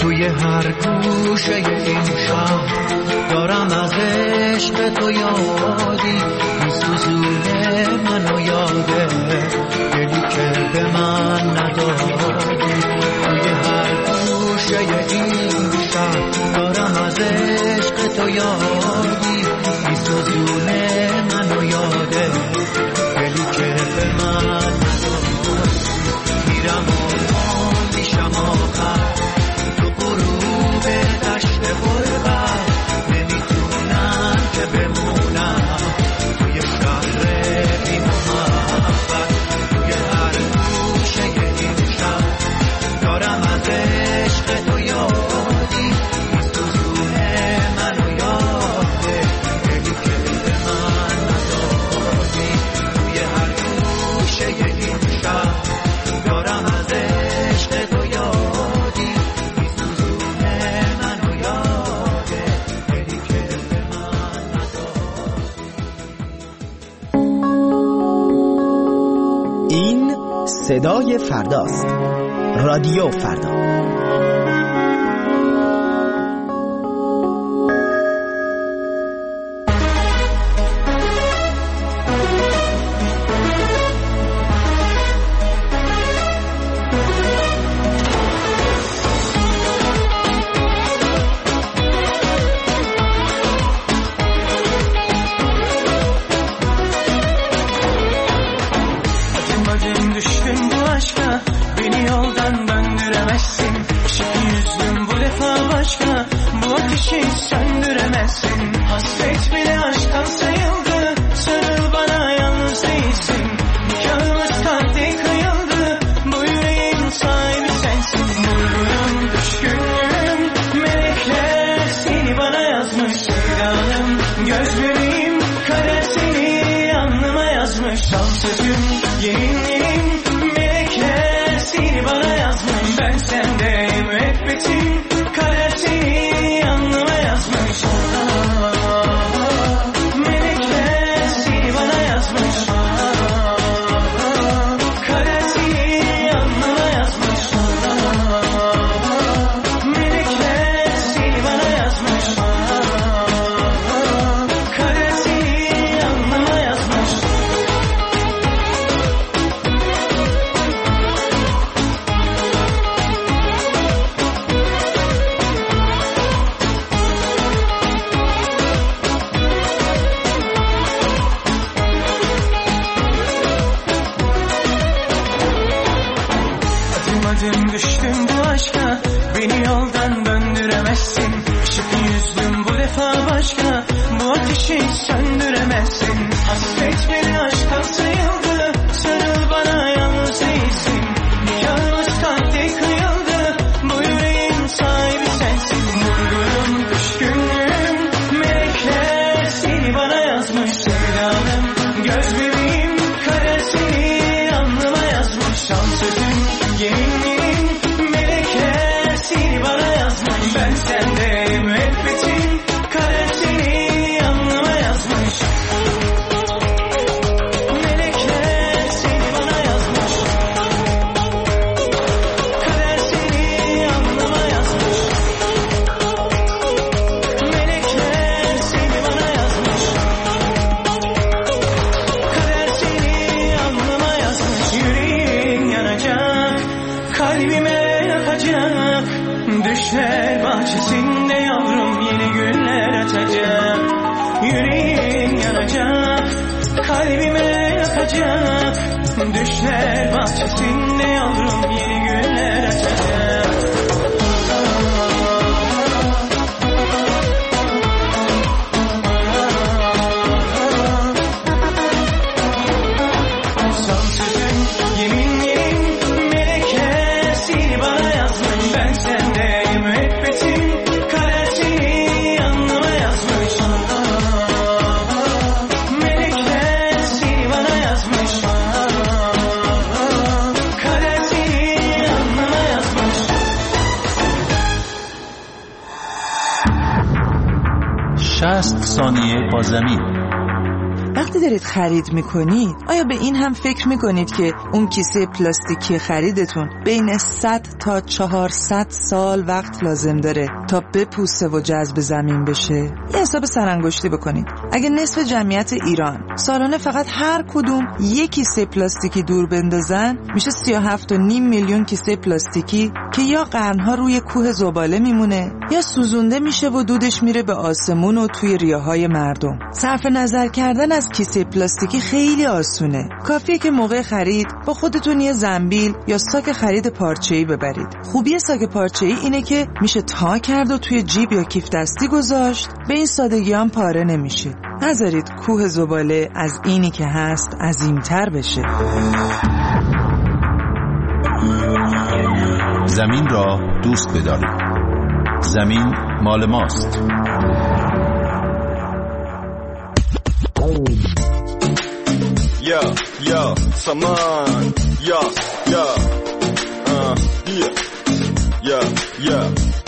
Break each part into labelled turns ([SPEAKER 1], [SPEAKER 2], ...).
[SPEAKER 1] توی هر گوشه این شهر دارم از عشق تو یادی میسوزونه منو یاده دلی که به من ندادی توی هر گوشه این شهر دارم از عشق تو یادی میسوزونه منو یاده دلی که به من ندادی میرم و میشم آخر تو غروب دشت غربت نمیتونم که بمونم توی شهر بی محبت توی هر گوشه این شهر دارم از عشق تو یادی میسوزونه منو یاده دلی که به من ندادی توی هر گوشه این شهر دارم از عشق تو یادی میسوزونه منو یاده دلی که به من ندادی.
[SPEAKER 2] این صدای فرداست. رادیو فردا.
[SPEAKER 3] ثانیه با زمین. وقتی دارید خرید میکنید آیا به این هم فکر میکنید که اون کیسه پلاستیکی خریدتون بین 100 تا 400 سال وقت لازم داره تا بپوسه و جذب زمین بشه؟ یه حساب سرانگشتی بکنید. اگه نصف جمعیت ایران سالانه فقط هر کدوم یک کیسه پلاستیکی دور بندازن، میشه 37.5 میلیون کیسه پلاستیکی که یا قرنها روی کوه زباله میمونه یا سوزونده میشه و دودش میره به آسمون و توی ریه‌های مردم. صرف نظر کردن از کیسه پلاستیکی خیلی آسونه. کافیه که موقع خرید با خودتون یه زنبیل یا ساک خرید پارچه‌ای ببرید. خوبی ساک پارچه‌ای اینه که میشه تا کرد و توی جیب یا کیف دستی گذاشت، به این سادگی هم پاره نمیشید. نذارید کوه زباله از اینی که هست عظیم‌تر بشه.
[SPEAKER 4] زمین را دوست بدارید. زمین مال ماست.
[SPEAKER 5] یا سامان یا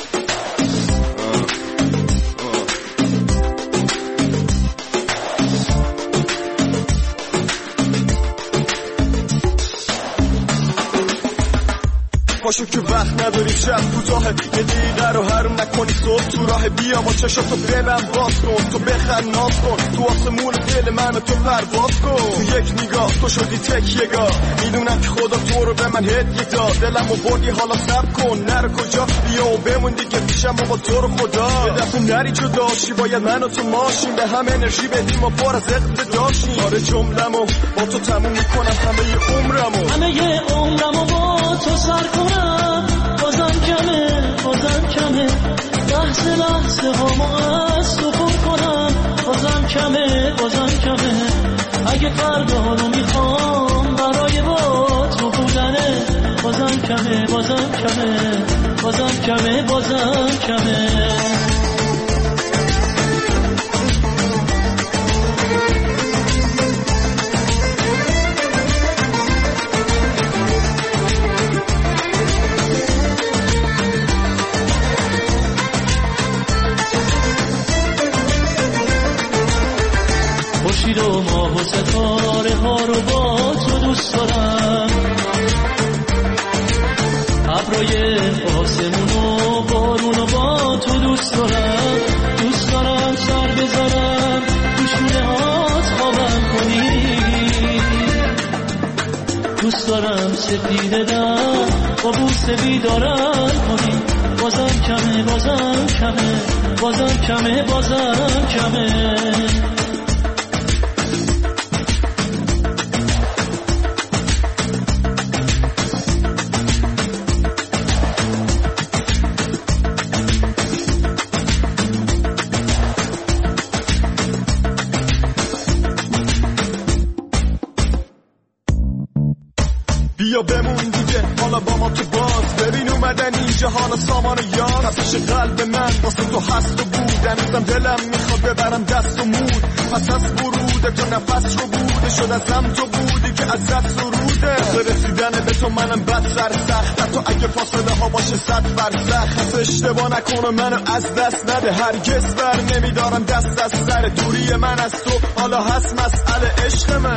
[SPEAKER 5] پاشو که وقت نداری، شب کوتاهه، یه دقیقه رو حروم نکنی، صبح تو راه بیا با چشاتو ببند باز کن، تو بخند ناز کن، تو آسمون دل من تو پرواز کن، تو یک نگاه تو شدی تکیه‌گاه، میدونم که خدا تو رو به من هدیه داد، دلمو بردی حالا صبر کن، نرو کجا بیا و بمون دیگه پیشم با تو رو خدا، یه دفعه نری جداشی، باید من و تو ماشین به هم انرژی بدیم و پر از عقد داشتیم، آره جمله‌مو با تو تموم میکنم، همه عمرمو با تو سر کنم، بازم کمه لحظه هامو از تو پر کنم، بازم کمه اگه فردا رو میخوام برای با تو بودنه، بازم کمه خورشید و ماه و ستاره ها رو با تو دوست دارم، ابرای آسمون و بارون رو با تو دوست دارم سر بذارم تو شونه هات خوابم کنی، دوست دارم سپیده دم با بوسه بیدارم کنی، بازم کمه بیا بمون دیگه حالا با ما تو باز، ببین اومدن اینجا حالا سامان یار، تپش قلب من واسه تو هست و بود، هنوزم دلم میخواد ببرم دست و مود، پس از وروده تو نفس رو بوده، شد ازم تو بودی که ازت سروده، رسیدن به تو منم بد سر سخت، تو اگه فاصله ها باشه 100 فرسخ، پس اشتباه نکنه منو از دست نده، هرگز بر نمیدارم دست از سر دوری من از تو، حالا هست مسئله عشق من.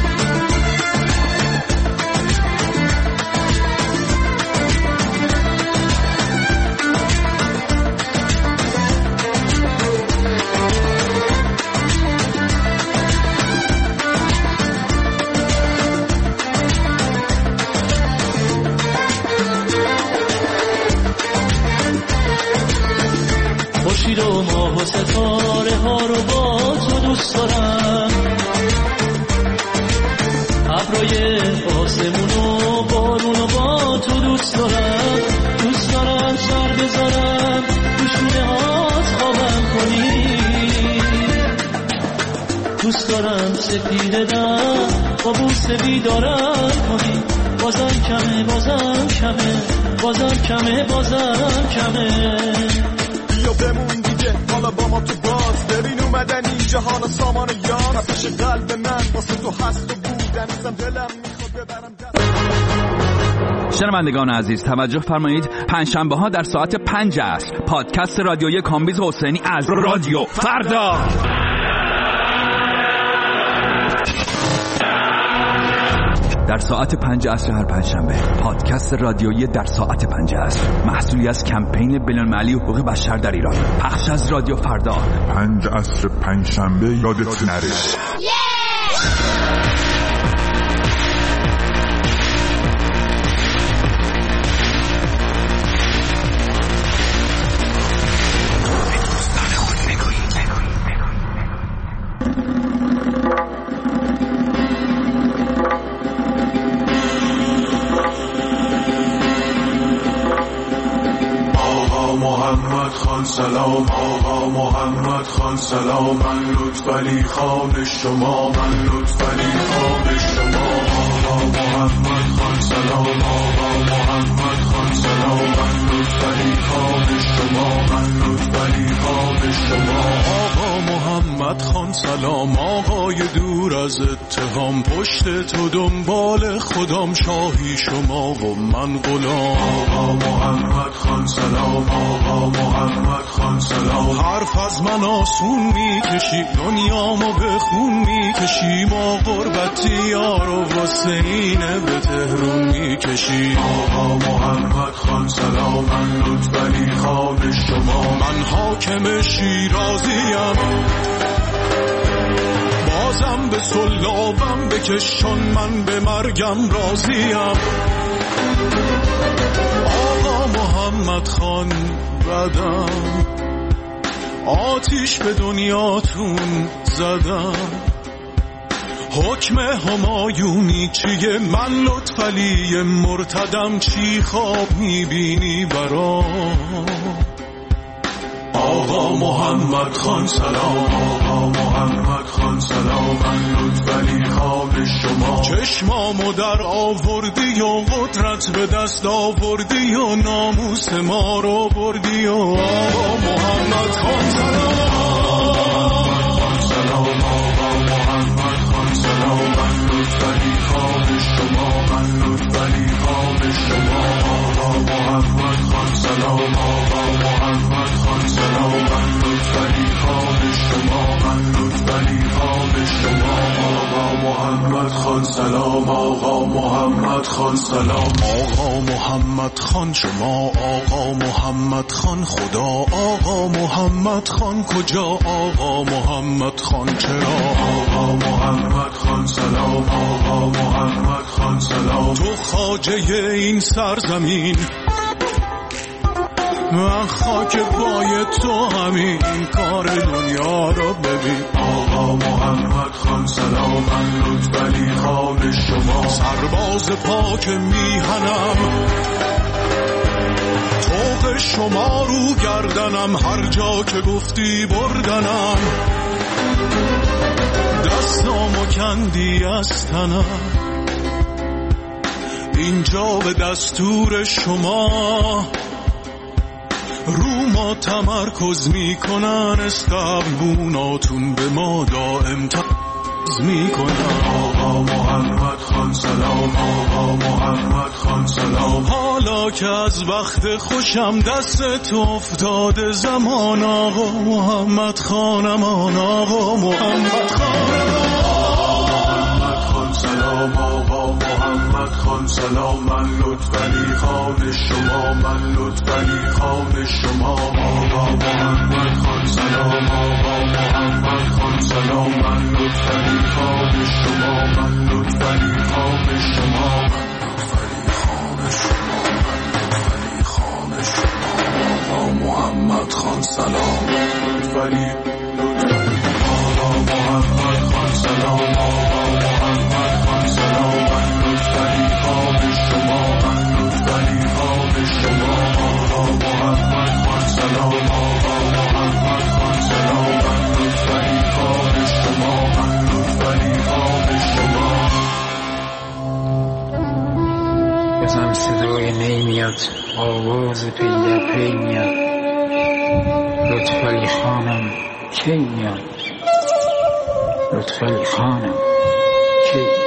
[SPEAKER 5] خورشید و ماه و ستاره ها رو با تو دوست دارم، ابرای آسمون و بارون رو با تو دوست دارم سر بذارم تو شونه هات خوابم کنی، دوست دارم سپیده دم با بوسه بیدارم کنی، بازم کمه بیا بمون دیگه حالا با ما تو باز، ببین اومدن اینجا حالا سامان یار، تپش قلب من واسه تو هست و بود، هنوزم دلم میخواد ببرم دست.
[SPEAKER 6] شنوندگان عزیز توجه فرمایید، پنجشنبه ها در ساعت 5 عصر پادکست رادیویی کامبیز حسینی از رادیو فردا. در ساعت 5 عصر هر پنجشنبه. پادکست رادیویی در ساعت 5 عصر، محصولی از کمپین بین‌المللی حقوق بشر در ایران. پخش از رادیو فردا.
[SPEAKER 7] 5 عصر پنجشنبه یادت نره.
[SPEAKER 8] سلام آقا محمد خان سلام، من لطفعلی خان شما، من لطفعلی خان شما. آقا محمد خان سلام، آقا محمد خان سلام، من لطفعلی خان شما، من لطفعلی خان شما. آقا محمد خان سلام، آقای دور از اتهام، پشت تو دنبال خودم، شاهی شما و من غلام. آقا محمد خان سلام، آقا محمد خان سلام، حرف از من آسون میکشی، دنیامو به خون میکشی، ما غربتی یارو واسه اینه به تهرون میکشی. آقا محمد خان سلام، من لطفعلی خان شما، من حاکم شیرازیم، بازم به سلابم بکشون، من به مرگم راضیم. آقا محمد خان بدم، آتیش به دنیاتون زدم، حکم همایونی چیه، من لطفعلی مرتدم، چی خواب میبینی برام. آقا محمد خان سلام، آقا محمد خان سلام، من لطفعلی خان شما، چشمامو در آوردی و قدرت به دست آوردی و ناموس ما رو بردی. و آقا محمد خان سلام، آقا محمد خان سلام، من لطفعلی خان شما، من لطفعلی خان شما. آقا محمد خان سلام، آقا محمد خان سلام، من لطفعلی خان شما، من لطفعلی خان شما. آقا محمد خان سلام، آقا محمد خان سلام، آقا محمد خان شما، آقا محمد خان خدا، آقا محمد خان کجا، آقا محمد خان چرا. آقا محمد خان سلام، آقا محمد خان سلام، تو خواجه این سرزمین، من خاک پای تو همین کار دنیا رو ببین. آقا محمد خان سلام، من لطفعلی خان شما، سرباز پاک میهنم، طوق شما رو گردنم، هر جا که گفتی بردنم، دستامو کندی از تنم، اینجا به دستور شما رو ما تمرکز میکنن، استقبوناتون به ما دائم تمرکز میکنن. آقا محمد خان سلام، آقا محمد خان سلام، حالا که از وقت خوشم دست افتاده زمان، آقا محمد خانمان، آقا محمد خانمان. سلام آقا محمد خان سلام، من لطفعلی خان شما، من لطفعلی خان شما. آقا محمد خان سلام، آقا محمد خان سلام، من لطفعلی خان شما، من لطفعلی خان شما، لطفعلی خان شما، لطفعلی خان شما. آقا محمد خان سلام، لطفعلی آقا محمد خان سلام، آقا محمد خان سلام، من لطفعلی خان شما، من لطفعلی خان شما. آقا محمد خان سلام، آقا محمد خان سلام، من لطفعلی خان شما، من لطفعلی خان شما.
[SPEAKER 9] بزن صدای نی میاد، آواز پی در پی میاد، لطفعلی خانم کی میاد، لطفعلی خانم کی